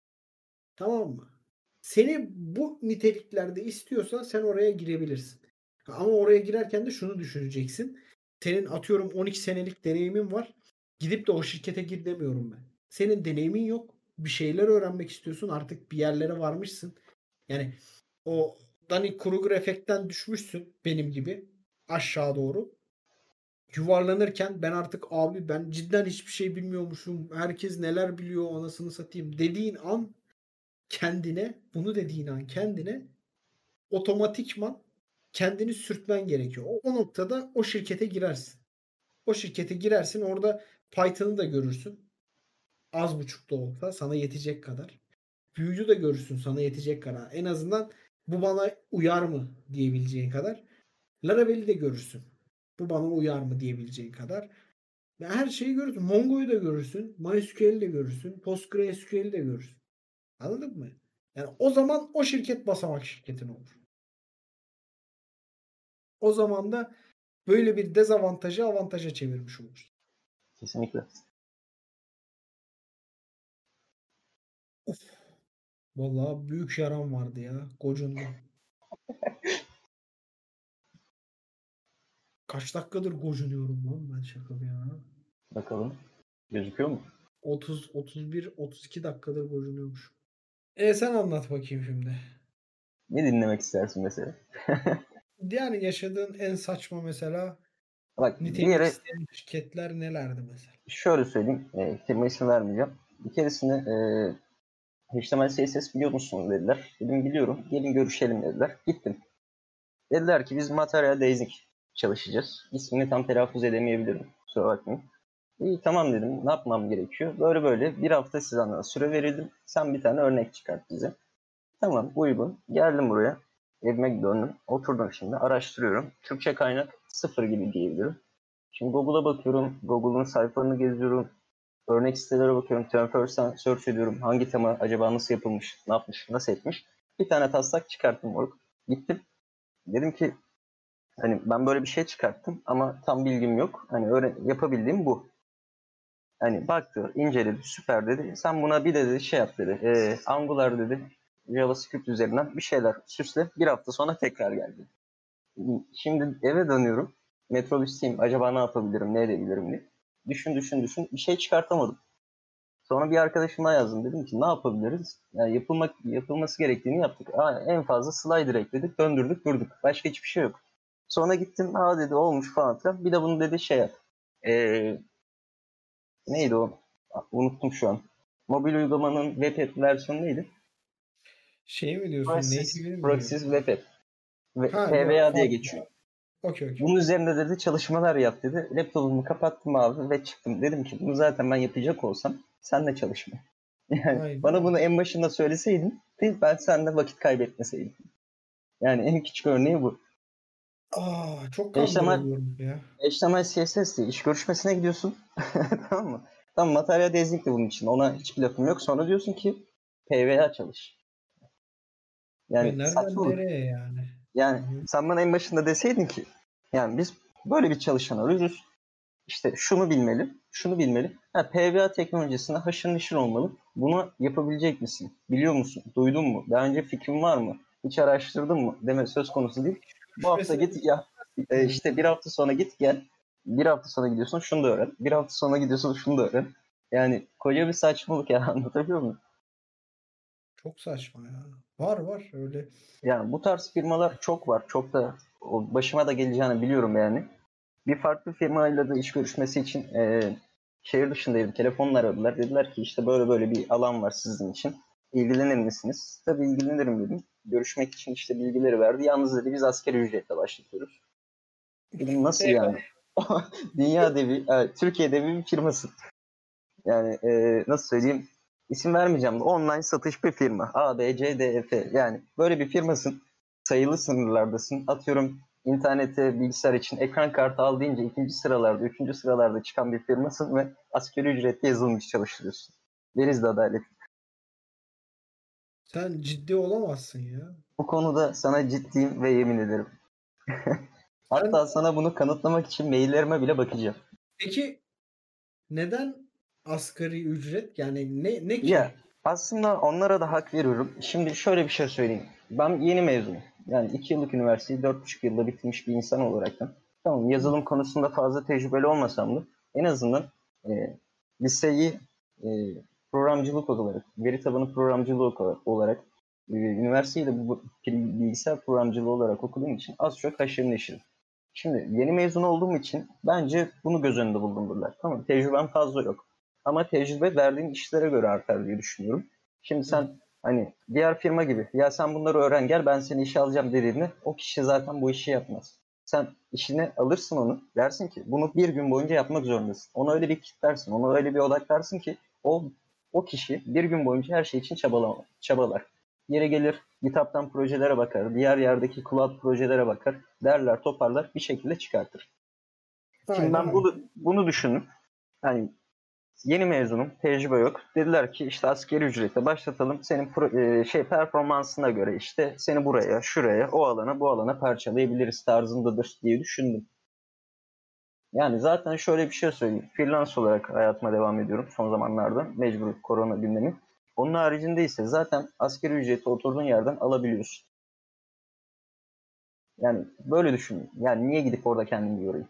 Tamam mı? Seni bu niteliklerde istiyorsa sen oraya girebilirsin. Ama oraya girerken de şunu düşüneceksin. Senin atıyorum on iki senelik deneyimin var. Gidip de o şirkete gir demiyorum ben. Senin deneyimin yok. Bir şeyler öğrenmek istiyorsun. Artık bir yerlere varmışsın. Yani o Dunning-Kruger efektten düşmüşsün benim gibi aşağı doğru. Yuvarlanırken ben artık abi ben cidden hiçbir şey bilmiyormuşum. Herkes neler biliyor anasını satayım dediğin an kendine bunu dediğin an kendine otomatikman kendini sürtmen gerekiyor. O, o noktada o şirkete girersin. O şirkete girersin orada Python'ı da görürsün. Az buçuk da olsa sana yetecek kadar. Büyücü de görürsün sana yetecek kadar. En azından bu bana uyar mı diyebileceğin kadar. Laravel'i de görürsün. Bu bana uyar mı diyebileceğin kadar. Ya her şeyi görürsün. Mongo'yu da görürsün. MySQL'i de görürsün. PostgreSQL'i de görürsün. Anladın mı? Yani o zaman o şirket basamak şirketin olur. O zaman da böyle bir dezavantajı avantaja çevirmiş olur. Kesinlikle. Of. Vallahi büyük yaram vardı ya. Gocundum. Kaç dakikadır gocunuyorum lan ben şaka bir yana. Bakalım. Gözüküyor mu? otuz, otuz bir, otuz iki dakikadır gocunuyormuş. E sen anlat bakayım şimdi. Ne dinlemek istersin mesela? Yani yaşadığın en saçma mesela Bak bir nitelik yere isteyen şirketler nelerdi mesela? şöyle söyleyeyim. E, firma ismi vermeyeceğim. Bir keresinde e, H T M L C S S biliyor musun dediler. Dedim biliyorum. Gelin görüşelim dediler. Gittim. Dediler ki biz Material Basic çalışacağız. İsmini tam telaffuz edemeyebilirim. Kusura bakmayın. İyi tamam dedim. Ne yapmam gerekiyor? Böyle böyle bir hafta size süre verildim. Sen bir tane örnek çıkart bize. Tamam uygun. Geldim buraya. Evime döndüm. Oturdum şimdi. Araştırıyorum. Türkçe kaynak sıfır gibi diyebilirim. Şimdi Google'a bakıyorum. Google'un sayfalarını geziyorum. Örnek sitelere bakıyorum. Term First'ten search ediyorum. Hangi tema acaba nasıl yapılmış, ne yapmış, nasıl etmiş. Bir tane taslak çıkarttım moruk. Gittim. Dedim ki hani ben böyle bir şey çıkarttım ama tam bilgim yok. Hani öğren yapabildiğim bu. Hani baktı, inceledi, süper dedi. Sen buna bir de dedi şey yap dedi. E, Angular dedi. JavaScript üzerinden bir şeyler süsle. Bir hafta sonra tekrar geldi. Şimdi eve dönüyorum. Metrobüsteyim. Acaba ne yapabilirim, ne edebilirim diye. Düşün düşün düşün. Bir şey çıkartamadım. Sonra bir arkadaşıma yazdım. Dedim ki ne yapabiliriz? Yani yapılmak, yapılması gerektiğini yaptık. Aa, en fazla slider ekledik, döndürdük, durduk. Başka hiçbir şey yok. Sonra gittim. Aa dedi olmuş falan filan. Bir de bunu dedi şey yap. Ee, neydi o? Unuttum şu an. Mobil uygulamanın web app versiyonu neydi? Şey mi diyorsun? Proxys, Native'i mi Proxys diyorsun? web app. Ve Ha P V yok A diye farklı. geçiyor. Okey okey. Bunun üzerinde dedi çalışmalar yap dedi. Laptopumu kapattım abi ve çıktım. Dedim ki bunu zaten ben yapacak olsam senle çalışma. Yani bana Aynen. bunu en başında söyleseydin ben seninle vakit kaybetmeseydim. Yani en küçük örneği bu. Aa, çok H T M L, kandırılıyorum ya. H T M L C S S diye iş görüşmesine gidiyorsun. Tamam mı? Tamam materyal destek de bunun için. Ona hiçbir lafım yok. Sonra diyorsun ki P V A çalış. Ve Yani nereden saçmalık. nereye yani? Yani Hı-hı. sen bana en başında deseydin ki yani biz böyle bir çalışan arıyoruz. İşte şunu bilmeli, şunu bilmeli. Ha, P V A teknolojisine haşır neşir olmalı. Bunu yapabilecek misin? Biliyor musun? Duydun mu? Daha önce fikrin var mı? Hiç araştırdın mı? Deme söz konusu değil. Bu hafta Görüşmesine git ya e, işte bir hafta sonra git gel. Bir hafta sonra gidiyorsun şunu da öğren. Bir hafta sonra gidiyorsun şunu da öğren. Yani koca bir saçmalık ya anlatabiliyor muyum? çok saçma ya. Var var öyle. Yani bu tarz firmalar çok var. Çok da o başıma da geleceğini biliyorum yani. Bir farklı firmayla da iş görüşmesi için e, şehir dışındaydım. Telefonla aradılar. Dediler ki işte böyle böyle bir alan var sizin için. İlgilenir misiniz? Tabii ilgilenirim dedim. Görüşmek için işte bilgileri verdi. Yalnız dedi biz asgari ücretle başlatıyoruz. Dedim nasıl Eyvah. yani? Dünya devi, evet, Türkiye devi bir firmasın. Yani e, nasıl söyleyeyim? İsim vermeyeceğim de online satış bir firma. A, B, C, D, E, F. Yani böyle bir firmasın. Sayılı sınırlardasın. Atıyorum internete, bilgisayar için ekran kartı al deyince ikinci sıralarda, üçüncü sıralarda çıkan bir firmasın ve asgari ücretle yazılmış çalıştırıyorsun. Deriz de adalet. Sen ciddi olamazsın ya. Bu konuda sana ciddiyim ve yemin ederim. Sen Hatta sana bunu kanıtlamak için maillerime bile bakacağım. peki neden asgari ücret? Yani ne ne Ya ki? aslında onlara da hak veriyorum. Şimdi şöyle bir şey söyleyeyim. Ben yeni mezunum. Yani iki yıllık üniversiteyi dört buçuk yılda bitirmiş bir insan olarak da, tamam yazılım konusunda fazla tecrübeli olmasam da en azından e, liseyi e, programcılık olarak, veri tabanı programcılığı olarak, e, üniversiteyi de bu bilgisayar programcılığı olarak okuduğum için az çok haşır neşirim. Şimdi yeni mezun olduğum için bence bunu göz önünde bulundururlar. Tamam, tecrübem fazla yok. Ama tecrübe verdiğin işlere göre artar diye düşünüyorum. Şimdi sen hani diğer firma gibi ya sen bunları öğren gel ben seni işe alacağım dediğinde o kişi zaten bu işi yapmaz. Sen işine alırsın onu, dersin ki bunu bir gün boyunca yapmak zorundasın. Onu öyle bir kitlersin, onu öyle bir odaklarsın ki o o kişi bir gün boyunca her şey için çabalama, çabalar. Yere gelir, GitHub'tan projelere bakar, diğer yerdeki cloud projelere bakar, derler, toparlar, bir şekilde çıkartır. Şimdi Aynen ben öyle. bunu, bunu düşündüm. Yani yeni mezunum, tecrübe yok. Dediler ki işte asgari ücretle başlatalım. Senin pro, e, şey performansına göre işte seni buraya, şuraya, o alana, bu alana parçalayabiliriz tarzındadır diye düşündüm. Yani zaten şöyle bir şey söyleyeyim. Freelance olarak hayatıma devam ediyorum son zamanlarda. Mecbur korona gündemi. Onun haricinde ise zaten asgari ücreti oturduğun yerden alabiliyorsun. Yani böyle düşün. Yani niye gidip orada kendimi yorayım?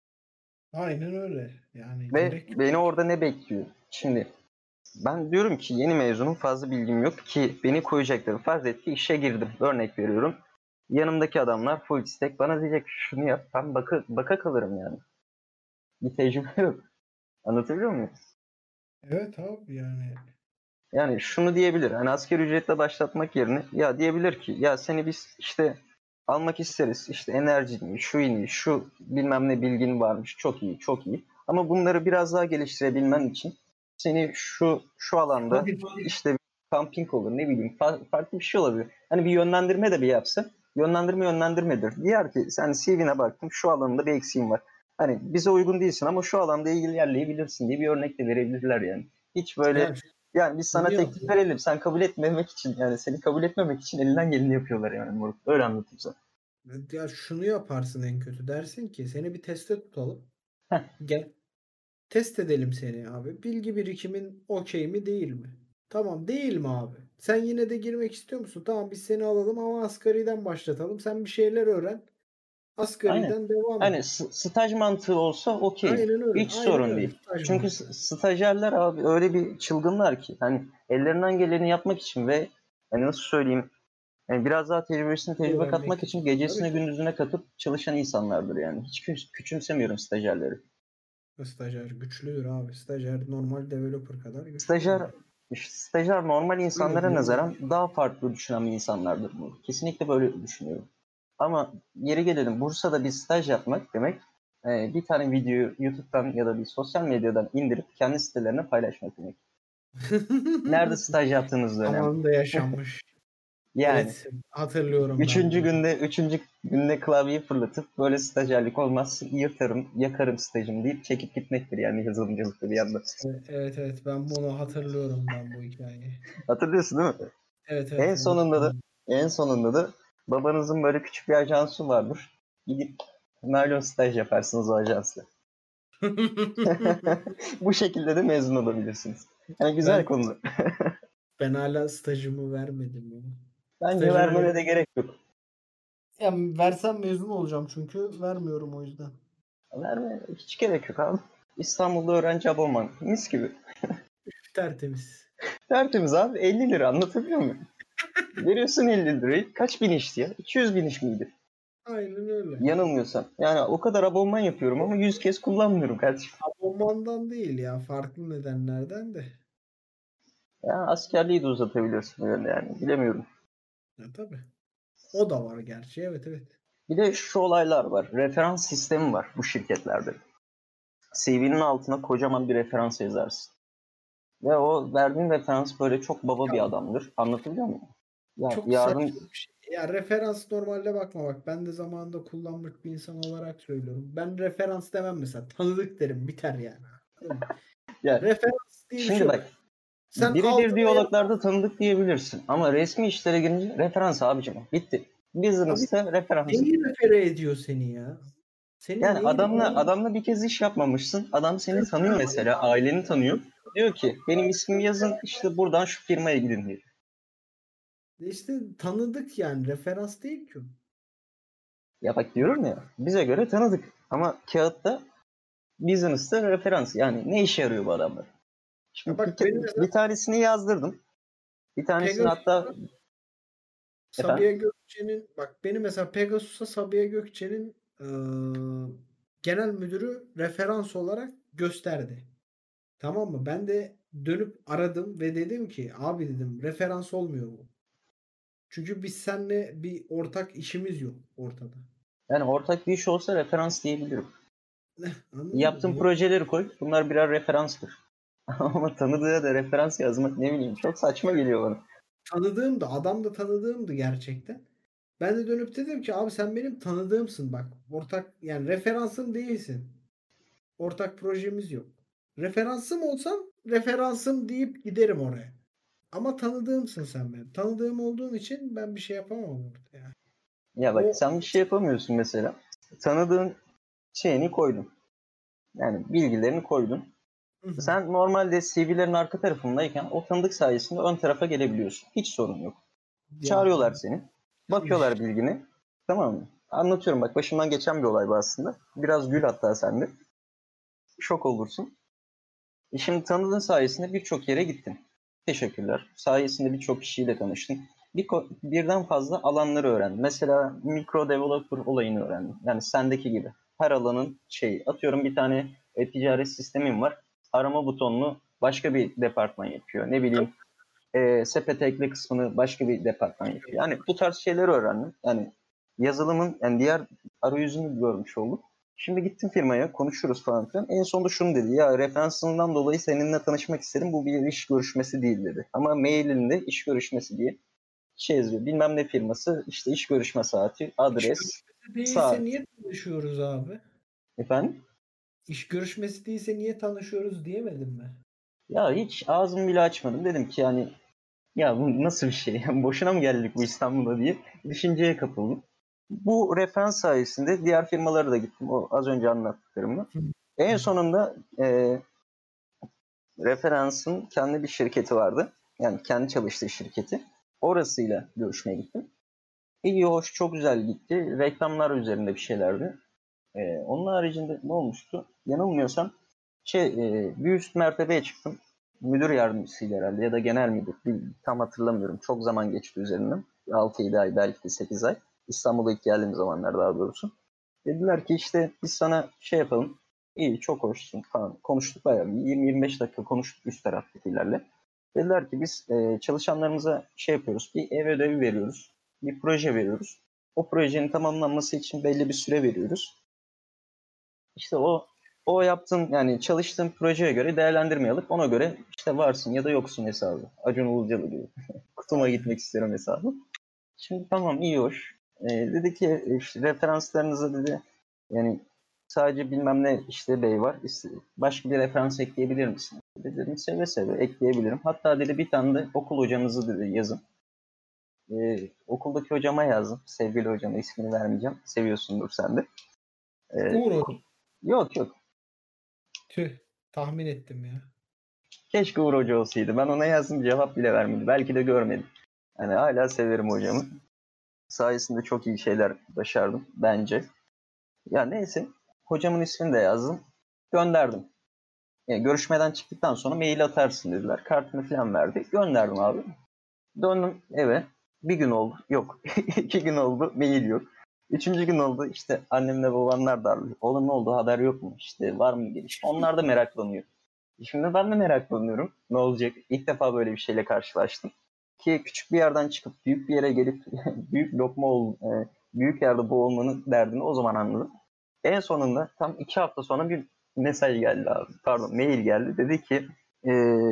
Aynen öyle. Yani Ve gerek yok. beni orada ne bekliyor? Şimdi ben diyorum ki yeni mezunum, fazla bilgim yok ki beni koyacakları farz et ki işe girdim. Örnek veriyorum. Yanımdaki adamlar full stack bana diyecek şunu yap. Ben baka, baka kalırım yani. Bir tecrübe yok. Anlatabiliyor muyum? Evet abi yani. Yani şunu diyebilir. Hani asgari ücretle başlatmak yerine ya diyebilir ki ya seni biz işte almak isteriz. İşte enerjini, şu ini, şu bilmem ne bilgin varmış. Çok iyi, çok iyi. Ama bunları biraz daha geliştirebilmen için seni şu şu alanda işte camping olur ne bileyim fa- farklı bir şey olabilir. Hani bir yönlendirme de bir yapsa yönlendirme yönlendirmedir. Diğer ki sen C V'ne baktım şu alanında bir eksiğin var. Hani bize uygun değilsin ama şu alanda ilerleyebilirsin diye bir örnek de verebilirler yani. Hiç böyle Yani yani biz şunu sana teklif yapıyor. verelim. Sen kabul etmemek için yani seni kabul etmemek için elinden geleni yapıyorlar yani moruk. Öyle anlatayım sana. Ya şunu yaparsın en kötü. Dersin ki seni bir teste tutalım. Heh, Gel. Test edelim seni abi. Bilgi birikimin okey mi değil mi? Tamam değil mi abi? Sen yine de girmek istiyor musun? Tamam biz seni alalım ama asgariden başlatalım. Sen bir şeyler öğren. aynen. Asgariden devam Hani et. s- staj mantığı olsa okey. Aynen öyle. Hiç Aynen sorun öyle. değil. Staj Çünkü s- mantığı. stajyerler abi öyle bir çılgınlar ki hani ellerinden geleni yapmak için ve hani nasıl söyleyeyim yani biraz daha tecrübesini tecrübe Öğrenmek katmak için. için Tabii gecesine ki. gündüzüne katıp çalışan insanlardır yani. Hiç kü- küçümsemiyorum stajyerleri. Stajyer güçlüdür abi. Stajyer normal developer kadar güçlüdür Stajyer yani. stajyer normal Öyle insanlara diyeyim yani. nazaran daha farklı düşünen insanlardır bu. Kesinlikle böyle düşünüyorum. Ama yeri gelelim Bursa'da bir staj yapmak demek e, bir tane videoyu YouTube'dan ya da bir sosyal medyadan indirip kendi sitelerine paylaşmak demek. Nerede staj yaptığınız da önemli. Zamanında yaşanmış. Yani Evet, hatırlıyorum ben üçüncü bunu. günde üçüncü günde klavyeyi fırlatıp böyle stajyerlik olmaz yırtarım yakarım stajımı deyip çekip gitmektir yani yazılımcılıkta bir yanda. Evet, evet, evet. Ben bunu hatırlıyorum ben bu hikayeyi. Hatırlıyorsun değil mi? Evet, evet, En sonunda da unutmuyorum. en sonunda da babanızın böyle küçük bir ajansı vardır. Gidip naylon staj yaparsınız o ajansla. Bu şekilde de mezun olabilirsiniz. Yani güzel Ben konu. ben hala stajımı vermedim ya. Bence Stajımı vermene ver de gerek yok. ya versem mezun olacağım çünkü vermiyorum o yüzden. Verme hiç gerek yok abi. İstanbul'da öğrenci abonman. Mis gibi. Tertemiz. Tertemiz abi elli lira anlatabiliyor muyum? Veriyorsun elli lirayı. Kaç bin işti ya? iki yüz bin iş miydi? Aynen öyle. Yanılmıyorsam. Yani o kadar abonman yapıyorum ama yüz kez kullanmıyorum kardeşim. Abonmandan değil ya. Farklı nedenlerden de. Ya askerliği de uzatabiliyorsun öyle yani. Bilemiyorum. Ya tabii. O da var gerçi. Evet, evet. Bir de şu olaylar var. Referans sistemi var bu şirketlerde. C V'nin altına kocaman bir referans yazarsın. Ve o verdiğin referans böyle çok baba bir Ya adamdır. Anlatabiliyor muyum? Ya çok yardım saçma bir şey. Ya referans normalde bakma bak. Ben de zamanında kullanmış bir insan olarak söylüyorum. Ben referans demem mesela. Tanıdık derim. Biter yani. Anladın mı? ya Referans diye bir şey şimdi yok. bak Sen birebir altına yaz. diyaloglarda tanıdık diyebilirsin. Ama resmi işlere girince referans abicim. Bitti. Abi Business'ta referans. neyi refere ediyor seni ya? Senin Yani neyini adamla adamla bir kez iş yapmamışsın. Adam seni tanıyor mesela. Aileni tanıyor. Diyor ki benim ismimi yazın işte buradan şu firmaya gidin diyor. İşte tanıdık yani. Referans değil ki o. Ya bak diyorum ya, bize göre tanıdık ama kağıtta, business'ta referans. Yani ne işe yarıyor bu adamlar? Ya Şimdi bir, bak benim ke- mesela bir tanesini yazdırdım. Bir tanesini hatta Pegasus'a efendim. Sabiha Gökçen'in bak benim mesela Pegasus'a Sabiha Gökçen'in eee, genel müdürü referans olarak gösterdi. Tamam mı? Ben de dönüp aradım ve dedim ki abi dedim referans olmuyor bu. Çünkü biz seninle bir ortak işimiz yok ortada. Yani ortak bir iş olsa referans diyebilirim. Anladın mı? Yaptığın Yok. projeleri koy. Bunlar birer referanstır. Ama tanıdığa da referans yazmak ne bileyim çok saçma geliyor bana. Tanıdığım da adam da tanıdığımdı gerçekten. Ben de dönüp dedim ki abi sen benim tanıdığımsın bak. Ortak yani referansım değilsin. Ortak projemiz yok. Referansım olsam referansım deyip giderim oraya. Ama tanıdığımsın sen benim. Tanıdığım olduğun için ben bir şey yapamam orada ya. Ya bak O sen bir şey yapamıyorsun mesela. Tanıdığın şeyini koydun. Yani bilgilerini koydun. Hı hı. Sen normalde C V'lerin arka tarafındayken o tanıdık sayesinde ön tarafa gelebiliyorsun. Hiç sorun yok. Ya Çağırıyorlar seni. yanlış. Bakıyorlar bilgini. Tamam mı? Anlatıyorum bak, başımdan geçen bir olay bu aslında. Biraz gül hatta sen de. Şok olursun. E şimdi tanıdığın sayesinde birçok yere gittin. Teşekkürler. Sayesinde birçok kişiyle tanıştın. Bir, birden fazla alanları öğrendin. Mesela mikro developer olayını öğrendin. Yani sendeki gibi. Her alanın şeyi. Atıyorum bir tane e, ticaret sistemin var. Arama butonunu başka bir departman yapıyor. Ne bileyim e, sepete ekle kısmını başka bir departman yapıyor. Yani bu tarz şeyleri öğrendim. Yani yazılımın yani diğer arayüzünü görmüş oldum. Şimdi gittim firmaya, konuşuruz falan filan. En sonunda şunu dedi: ya referansından dolayı seninle tanışmak istedim. Bu bir iş görüşmesi değil dedi. Ama mailinde iş görüşmesi diye şey yazıyor. Bilmem ne firması, işte iş görüşme saati, İş adres, görüşmesi değilse saat. niye tanışıyoruz abi? Efendim? İş görüşmesi değilse niye tanışıyoruz diyemedim mi? Ya hiç ağzımı bile açmadım. Dedim ki yani ya bu nasıl bir şey? Yani boşuna mı geldik bu İstanbul'a diye düşünceye kapıldım. Bu referans sayesinde diğer firmalara da gittim. O az önce anlattıklarımla. Hı. En sonunda e, referansın kendi bir şirketi vardı. Yani kendi çalıştığı şirketi. Orasıyla görüşmeye gittim. İyi, hoş, çok güzel gitti. Reklamlar üzerinde bir şeylerdi. E, onun haricinde ne olmuştu? Yanılmıyorsam şey, e, bir üst mertebeye çıktım. Müdür yardımcısıyla herhalde ya da genel müdür. Bir, tam hatırlamıyorum. Çok zaman geçti üzerinden. altı yedi ay, belki de sekiz ay. İstanbul'a ilk geldiğim zamanlar daha doğrusu. Dediler ki işte biz sana şey yapalım. İyi, çok hoşsun falan. Konuştuk bayağı. yirmi yirmi beş dakika konuştuk üst taraftakilerle. Dediler ki biz e, çalışanlarımıza şey yapıyoruz. Bir ev ödevi veriyoruz. Bir proje veriyoruz. O projenin tamamlanması için belli bir süre veriyoruz. İşte o o yaptığın yani çalıştığın projeye göre değerlendirme alıp ona göre işte varsın ya da yoksun hesabı. Acun Ilıcalı gibi. Kutuma Aynen. gitmek istiyorum hesabı. Şimdi tamam, iyi hoş. Ee, dedi ki işte referanslarınıza dedi yani sadece bilmem ne işte bey var. İşte başka bir referans ekleyebilir misin? Dedim seve seve ekleyebilirim. Hatta dedi bir tane de okul hocanızı dedi yazın. Ee, okuldaki hocama yazdım. Sevgili hocama, ismini vermeyeceğim. Seviyorsundur sen de. Ee, Uğur Hoca. yok yok. Tüh. Tahmin ettim ya. Keşke Uğur Hoca olsaydı. Ben ona yazdım, cevap bile vermedi. Belki de görmedim. Yani hala severim hocamı. Sayesinde çok iyi şeyler başardım bence. Ya neyse. Hocamın ismini de yazdım. Gönderdim. Yani görüşmeden çıktıktan sonra mail atarsın dediler. Kartını falan verdi. Gönderdim abi. Döndüm eve. Bir gün oldu. Yok. İki gün oldu. Mail yok. Üçüncü gün oldu. İşte annemle babamlar darlıyor. Oğlum ne oldu? Haber yok mu? İşte var mı gelişme? Onlar da meraklanıyor. Şimdi ben de meraklanıyorum. Ne olacak? İlk defa böyle bir şeyle karşılaştım. Ki küçük bir yerden çıkıp büyük bir yere gelip büyük lokma ol, e, büyük yerde boğulmanın derdini o zaman anladım. En sonunda tam iki hafta sonra bir mesaj geldi abi. Pardon, mail geldi. Dedi ki e,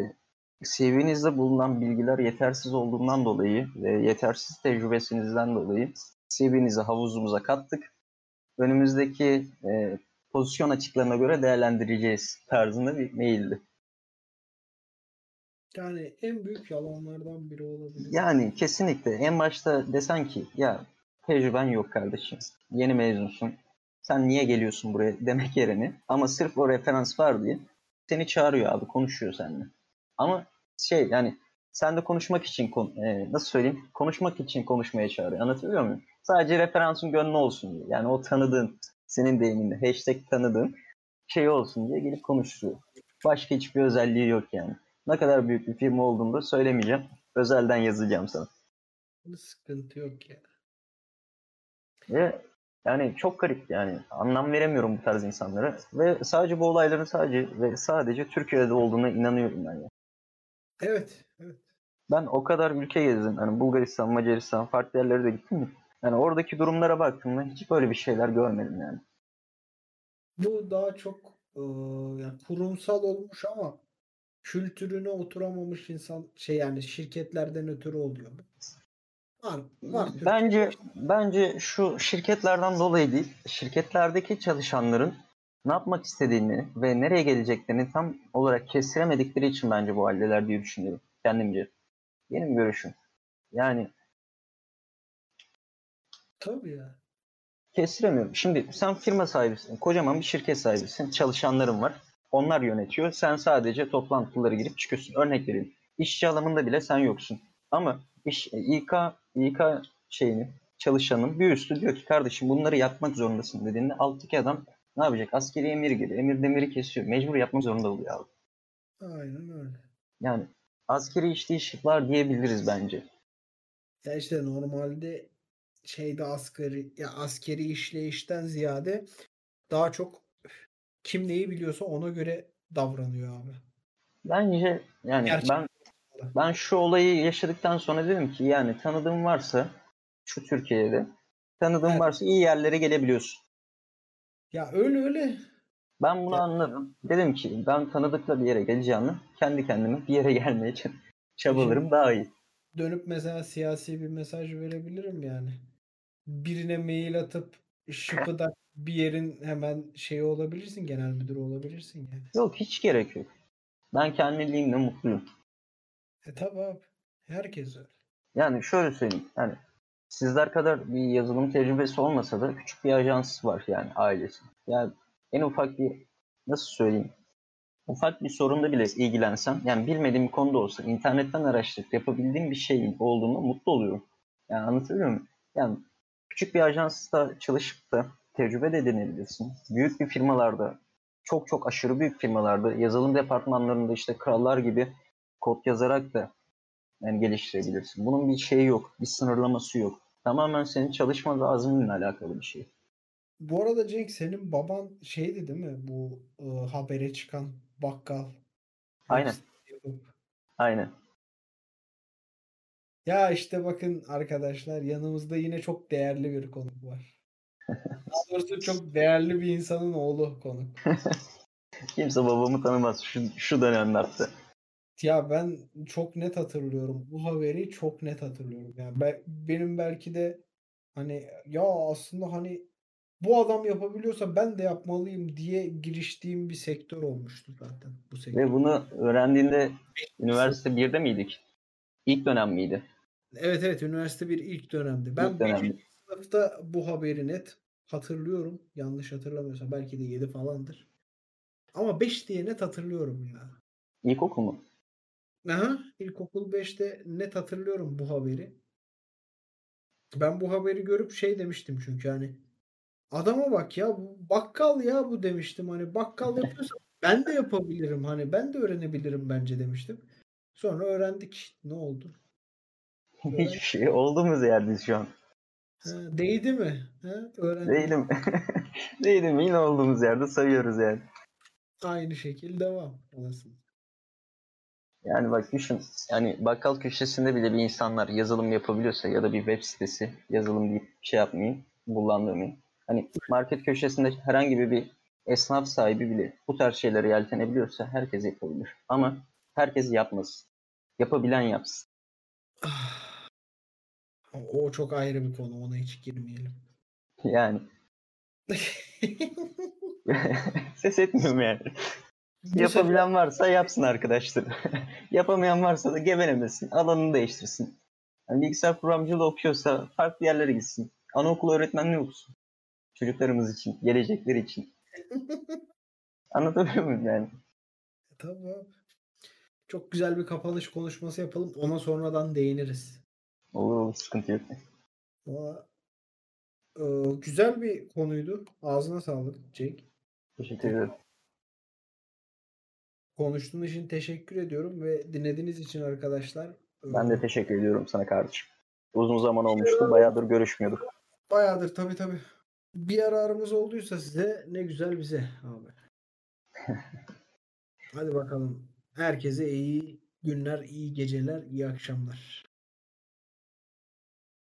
C V'nizde bulunan bilgiler yetersiz olduğundan dolayı ve yetersiz tecrübesinizden dolayı C V'nizi havuzumuza kattık. Önümüzdeki e, pozisyon açıklarına göre değerlendireceğiz tarzında bir maildi. Yani en büyük yalanlardan biri olabilir. Yani kesinlikle en başta desen ki ya tecrüben yok kardeşim, yeni mezunsun, sen niye geliyorsun buraya demek yerine, ama sırf o referans var diye seni çağırıyor abi, konuşuyor seninle. Ama şey yani Sen de konuşmak için kon- e, nasıl söyleyeyim? Konuşmak için konuşmaya çağırıyor. Anlatabiliyor muyum? Sadece referansın gönlü olsun diye. Yani o tanıdığın, senin deyiminle hashtag tanıdığın şey olsun diye gelip konuşuyor. Başka hiçbir özelliği yok yani. Ne kadar büyük bir firma olduğunu da söylemeyeceğim. Özelden yazacağım sana. Sıkıntı yok ya. Ve yani çok garip yani. Anlam veremiyorum bu tarz insanlara. Ve sadece bu olayların sadece ve sadece Türkiye'de olduğuna inanıyorum ben ya. Evet. Evet. Ben o kadar ülke gezdim. Hani Bulgaristan, Macaristan, farklı yerlere de gittim mi? Yani oradaki durumlara baktığımda hiç böyle bir şeyler görmedim yani. Bu daha çok e, yani kurumsal olmuş ama kültürüne oturamamış insan şey yani şirketlerden ötürü oluyor. Var, var Türkiye'de. Bence bence şu şirketlerden dolayı değil, şirketlerdeki çalışanların ne yapmak istediğini ve nereye geleceklerini tam olarak kestiremedikleri için bence bu haldeler diye düşünüyorum kendimce. Benim görüşüm. Yani Tabii ya. kestiremiyorum. Şimdi sen firma sahibisin, kocaman bir şirket sahibisin, çalışanların var. Onlar yönetiyor. Sen sadece toplantılara girip çıkıyorsun. Örnek vereyim. İşçi alımında bile sen yoksun. Ama iş, İK, İK şeyini, çalışanın bir üstü diyor ki kardeşim bunları yapmak zorundasın dediğinde alttaki adam ne yapacak? Askeri emir gibi. Emir demiri kesiyor. Mecbur yapmak zorunda oluyor abi. Aynen öyle. Yani askeri işleyiş var diyebiliriz bence. Ya işte normalde şeyde asgari ya askeri işleyişten ziyade daha çok kim neyi biliyorsa ona göre davranıyor abi. Bence yani Gerçekten. ben Ben şu olayı yaşadıktan sonra dedim ki yani tanıdığım varsa şu Türkiye'de tanıdığım Evet. varsa iyi yerlere gelebiliyorsun. Ya öyle öyle. Ben bunu Ya anladım. Dedim ki ben tanıdıkla bir yere geleceğimi kendi kendime bir yere gelmeye ç- şimdi çabalarım daha iyi. dönüp mesela siyasi bir mesaj verebilirim yani. Birine mail atıp şıpıdak bir yerin hemen şeyi olabilirsin, genel müdürü olabilirsin yani. Yok hiç gerek yok. Ben kendiliğimle mutluyum. E tabi abi. Herkes öyle. Yani şöyle söyleyeyim. Yani sizler kadar bir yazılım tecrübesi olmasa da küçük bir ajans var yani ailesi. Yani en ufak bir nasıl söyleyeyim? Ufak bir sorunda bile ilgilensem, yani bilmediğim bir konuda olsa, internetten araştırıp yapabildiğim bir şeyin olduğunda mutlu oluyorum. Yani anlatabiliyor muyum? Yani küçük bir ajansta çalışıp da tecrübe de edinebilirsin. Büyük bir firmalarda, çok çok aşırı büyük firmalarda, yazılım departmanlarında işte krallar gibi kod yazarak da yani geliştirebilirsin. Bunun bir şeyi yok, bir sınırlaması yok. Tamamen senin çalışma ve azminle alakalı bir şey. Bu arada Cenk senin baban şeydi değil mi? Bu e, habere çıkan bakkal web Aynen, sitesi yapıp. aynen. Ya işte bakın arkadaşlar yanımızda yine çok değerli bir konuk var. Daha doğrusu çok değerli bir insanın oğlu konuk. Kimse babamı tanımaz şu, şu dönemlerde. Ya ben çok net hatırlıyorum. Bu haberi çok net hatırlıyorum. Yani ben, benim belki de hani ya aslında hani bu adam yapabiliyorsa ben de yapmalıyım diye giriştiğim bir sektör olmuştu zaten bu Ve sektör. bunu öğrendiğinde Sınıf. üniversite birde miydik? İlk dönem miydi? Evet evet üniversite bir ilk dönemdi. İlk Ben beşinci dönemdi. sınıfta bu haberi net hatırlıyorum. Yanlış hatırlamıyorsam belki de yedi falandır. Ama beş diye net hatırlıyorum ya. İlkokul mu? Aha, ilkokul beşte net hatırlıyorum bu haberi. Ben bu haberi görüp şey demiştim çünkü hani adama bak ya bu bakkal ya bu demiştim. Hani bakkal yapıyorsa ben de yapabilirim. Hani ben de öğrenebilirim bence demiştim. Sonra öğrendik. Ne oldu? Hiçbir Öğrendik. şey. Olduğumuz yerdeyiz şu an. Ha, değdi mi? Ha, öğrendik. Değilim. Değilim. Yine olduğumuz yerde sayıyoruz yani. Aynı şekil devam. Anasını. Yani bak düşün. Yani bakkal köşesinde bile bir insanlar yazılım yapabiliyorsa ya da bir web sitesi yazılım deyip bir şey yapmayayım, kullandırmayayım. Hani market köşesinde herhangi bir esnaf sahibi bile bu tarz şeylere yeltenebiliyorsa herkes yapabilir. Ama herkes yapmasın. Yapabilen yapsın. Ah, o çok ayrı bir konu. Ona hiç girmeyelim. Yani ses etmiyorum yani. Bu sefer Yapabilen varsa yapsın arkadaşlar. Yapamayan varsa da gevelemesin. Alanını değiştirsin. Yani bilgisayar programcılığı okuyorsa farklı yerlere gitsin. Anaokulu öğretmenliği okusun. Çocuklarımız için, gelecekleri için. Anlatabiliyor muyum yani? tabii abi. çok güzel bir kapanış konuşması yapalım. Ona sonradan değiniriz. Olur olur, sıkıntı yok. Valla, e, güzel bir konuydu. Ağzına sağlık Cenk. Teşekkür ederim. Konuştuğun için teşekkür ediyorum ve dinlediğiniz için arkadaşlar. e, Ben de teşekkür ediyorum sana kardeşim. Uzun zaman olmuştu. Bayağıdır görüşmüyorduk. Bayağıdır tabii tabii. Bir ararımız olduysa size ne güzel bize abi. Hadi bakalım. Herkese iyi günler, iyi geceler, iyi akşamlar.